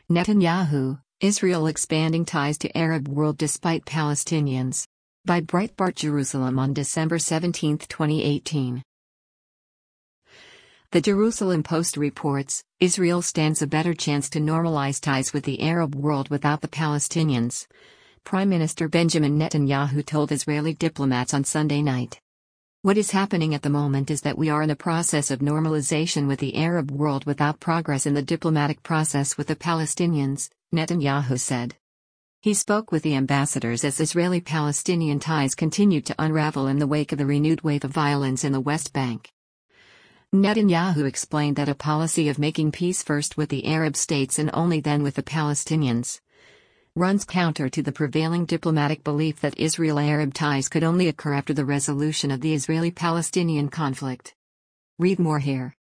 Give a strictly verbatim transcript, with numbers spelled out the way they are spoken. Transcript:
Netanyahu, Israel expanding ties to Arab world despite Palestinians. By Breitbart Jerusalem on December seventeenth, twenty eighteen. The Jerusalem Post reports, Israel stands a better chance to normalize ties with the Arab world without the Palestinians. Prime Minister Benjamin Netanyahu told Israeli diplomats on Sunday night. What is happening at the moment is that we are in a process of normalization with the Arab world without progress in the diplomatic process with the Palestinians, Netanyahu said. He spoke with the ambassadors as Israeli-Palestinian ties continued to unravel in the wake of the renewed wave of violence in the West Bank. Netanyahu explained that a policy of making peace first with the Arab states and only then with the Palestinians runs counter to the prevailing diplomatic belief that Israel-Arab ties could only occur after the resolution of the Israeli-Palestinian conflict. Read more here.